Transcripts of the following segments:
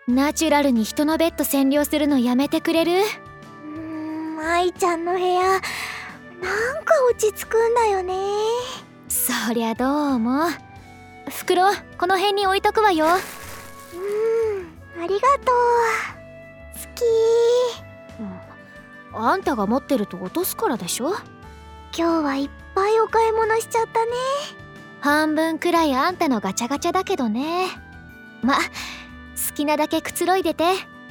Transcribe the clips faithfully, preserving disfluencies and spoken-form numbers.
ナチュラルに人のベッド占領するのやめてくれる？ うーん、愛ちゃんの部屋なんか落ち着くんだよね。 そりゃどうも。袋この辺に置いとくわよ。 うーん、ありがとう。好き。 うん、あんたが持ってると落とすからでしょ。 今日はいっぱいお買い物しちゃったね。 半分くらいあんたのガチャガチャだけどね。ま、好きなだけくつろいでて。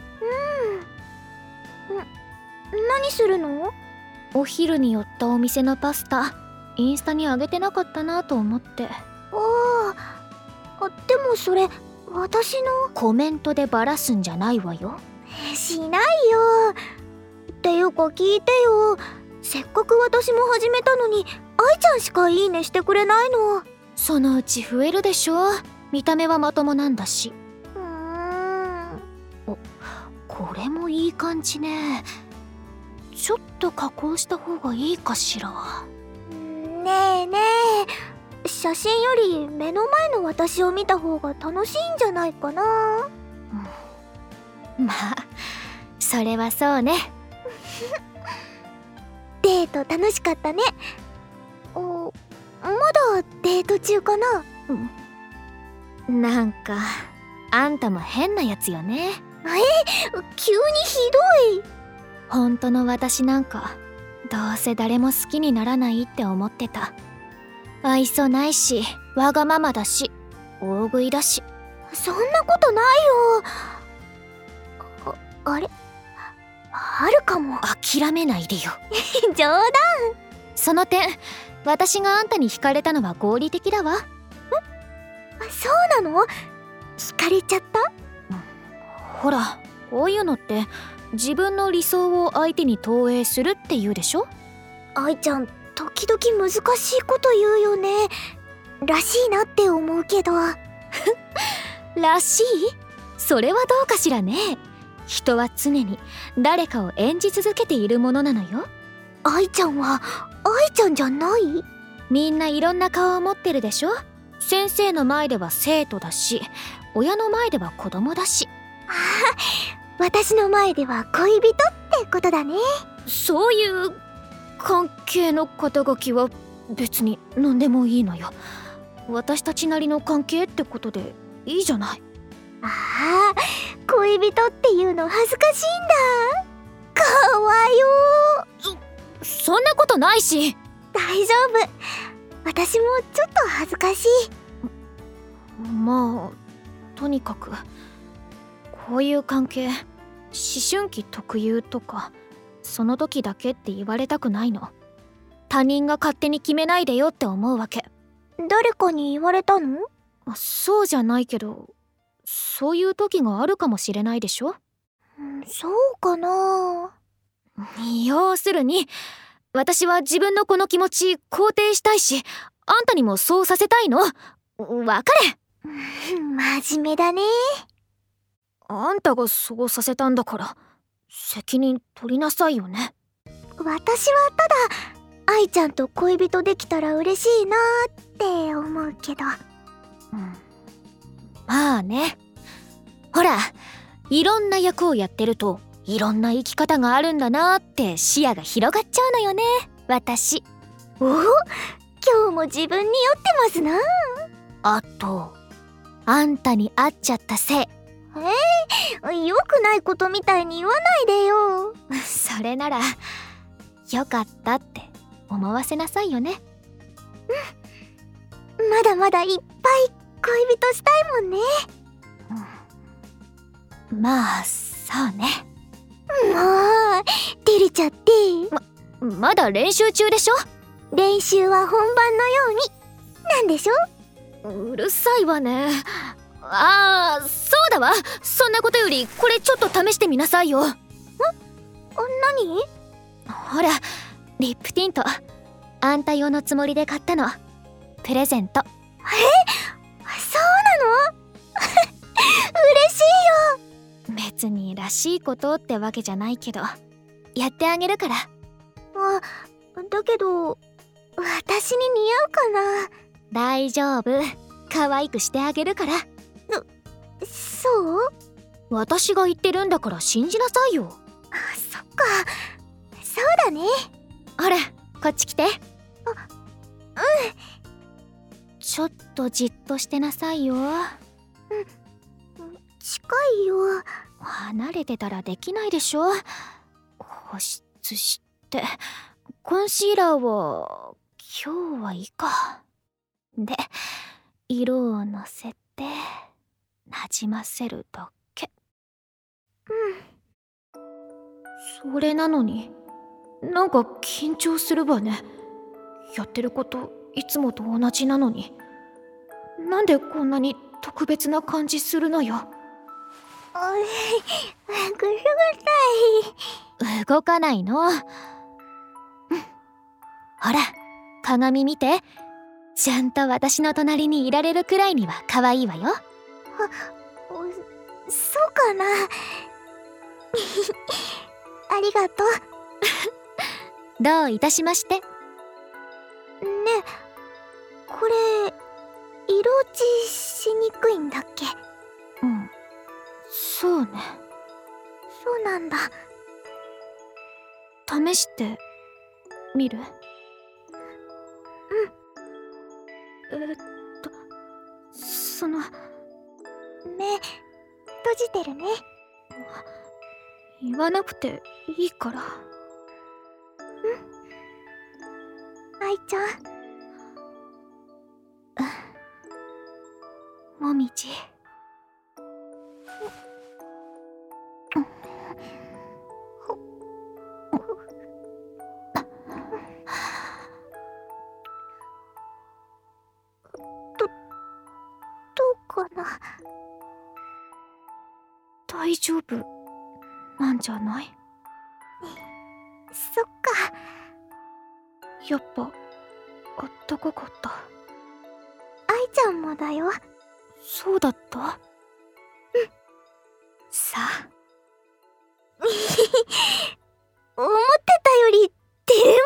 うん。ん、何するの？ お昼に寄ったお店のパスタ、インスタに上げてなかったなと思って。 ああ、でもそれ私の。 コメントでバラすんじゃないわよ。 しないよ。っていうか聞いてよ。せっかく私も始めたのに愛ちゃんしかいいねしてくれないの。 そのうち増えるでしょ。見た目はまともなんだし。 うーん。 お、これもいい感じね。ちょっと加工した方がいいかしら。 ねえねえ、写真より目の前の私を見た方が楽しいんじゃないかな。 うん、まあそれはそうね。 デート楽しかったね。お、まだデート中かな。 うん、なんかあんたも変なやつよね。 え、急にひどい。 本当の私なんかどうせ誰も好きにならないって思ってた。愛想ないしわがままだし大食いだし。 そんなことないよ。あ、あれあるかも。 諦めないでよ。 冗談。 その点私があんたに惹かれたのは合理的だわ。ん？ そうなの？惹かれちゃった？ うん、ほらこういうのって自分の理想を相手に投影するって言うでしょ。 愛ちゃん時々難しいこと言うよね。らしいなって思うけど。 らしい？それはどうかしらね。人は常に誰かを演じ続けているものなのよ。 愛ちゃんは愛ちゃんじゃない？ みんないろんな顔を持ってるでしょ。先生の前では生徒だし、親の前では子供だし。 ああ、私の前では恋人ってことだね。 そういう関係の肩書きは別に何でもいいのよ。私たちなりの関係ってことでいいじゃない。 ああ、恋人っていうの恥ずかしいんだ。かわよー。そ、そんなことないし。 大丈夫。私もちょっと恥ずかしい。 まあとにかくこういう関係思春期特有とかその時だけって言われたくないの。他人が勝手に決めないでよって思うわけ。 誰かに言われたの？ そうじゃないけどそういう時があるかもしれないでしょ。 そうかな。 要するに私は自分のこの気持ち肯定したいし、あんたにもそうさせたいの。わかれ。 真面目だね。 あんたがそうさせたんだから責任取りなさいよね。 私はただ愛ちゃんと恋人できたら嬉しいなって思うけど。 うん、まあね。ほらいろんな役をやってるといろんな生き方があるんだなって視野が広がっちゃうのよね私。 お、今日も自分に酔ってますな。 あとあんたに会っちゃったせい。 えー、良くないことみたいに言わないでよ。 それならよかったって思わせなさいよね。 うん、まだまだいっぱい恋人したいもんね。 うん、まあそうね。 もう照れちゃって。 ま、まだ練習中でしょ。 練習は本番のようになんでしょ。 うるさいわね。ああそうだわ。そんなことよりこれちょっと試してみなさいよ。ん？何？ほらリップティントあんた用のつもりで買ったの。プレゼント。え？ そうなの？嬉しいよ。 別にらしいことってわけじゃないけどやってあげるから。 あ、だけど私に似合うかな。 大丈夫、可愛くしてあげるから。 そ、そう？ 私が言ってるんだから信じなさいよ。 あ、そっか、そうだね。 あれ、こっち来て。あ、 うん。 ちょっとじっとしてなさいよ。うん、 近いよ。 離れてたらできないでしょ。保湿してコンシーラーは今日はいいか。で、色をのせてなじませるだけ。 うん。 それなのになんか緊張するわね。やってることいつもと同じなのに、なんでこんなに特別な感じするのよ。 ぐるぐるたい。 動かないの。ほら、鏡見て。ちゃんと私の隣にいられるくらいには可愛いわよ。 あ、そうかな。ありがとう。 どういたしまして。ねえ、これ色落ちしにくいんだっけ？ うん、そうね。 そうなんだ。 試してみる？ うん。 えっとその目閉じてるね。 言わなくていいから。 うん、愛ちゃん。 もみじ。 ど、どうかな。 大丈夫なんじゃない？ そっか。 やっぱあったかかった。 愛ちゃんもだよ。 そうだった？うん。さあ。 思ってたより照れ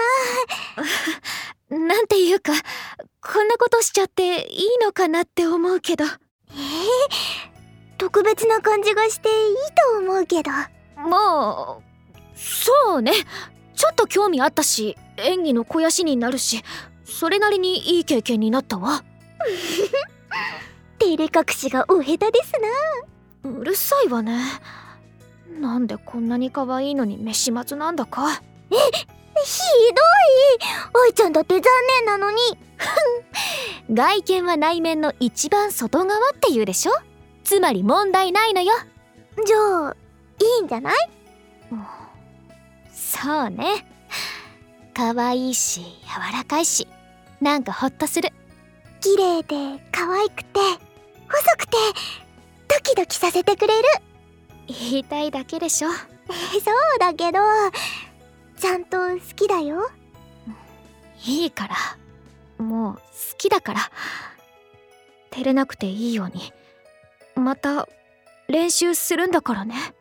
ますな。なんていうか、こんなことしちゃっていいのかなって思うけど。えー、 特別な感じがしていいと思うけど。 まあそうね。ちょっと興味あったし、演技の肥やしになるし、それなりにいい経験になったわ。 照れ隠しがお下手ですな。うるさいわね。なんでこんなに可愛いのに飯松なんだか。 え、ひどい。愛ちゃんだって残念なのに。 外見は内面の一番外側って言うでしょ。つまり問題ないのよ。 じゃあいいんじゃない？ そうね。可愛いし柔らかいし、なんかホッとする。 綺麗で可愛くて細くてドキドキさせてくれる。 言いたいだけでしょ。 そうだけどちゃんと好きだよ。 いいから、もう好きだから。照れなくていいようにまた練習するんだからね。